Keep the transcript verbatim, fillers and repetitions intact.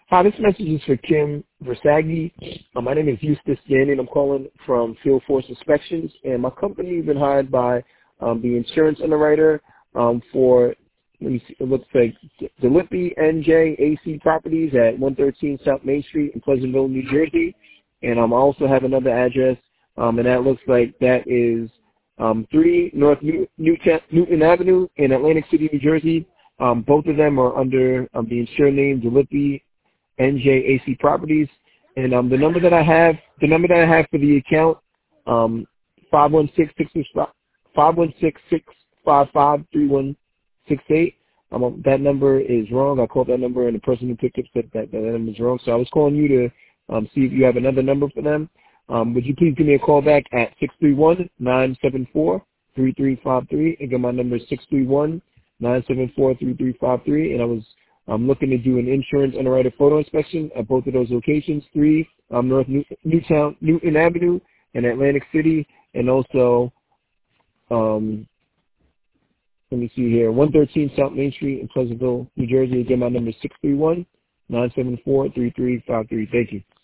Hi, this message is for Kim Versaghi. Uh, my name is Eustace Gannon. I'm calling from Field Force Inspections, and my company has been hired by um, the insurance underwriter um, for, let me see, it looks like Delippy N J A C Properties at one thirteen South Main Street in Pleasantville, New Jersey. And um, I also have another address, um, and that looks like that is um, three North New- Newton, Newton Avenue in Atlantic City, New Jersey. Um, both of them are under um, the insured name Delippy N J A C Properties, and um, the number that I have, the number that I have for the account, um, five one six six five one six six five five three one six eight. Um, that number is wrong. I called that number, and the person who picked up said that that number is wrong. So I was calling you to um, see if you have another number for them. Um, would you please give me a call back at six three one, nine seven four, three three five three? Again, my number is six three one, nine seven four, three three five three, and I was I'm looking to do an insurance underwriter photo inspection at both of those locations, three um, North New- Newtown, Newton Avenue in Atlantic City, and also, um, let me see here, one thirteen South Main Street in Pleasantville, New Jersey. Again, my number is six three one, nine seven four, three three five three. Thank you.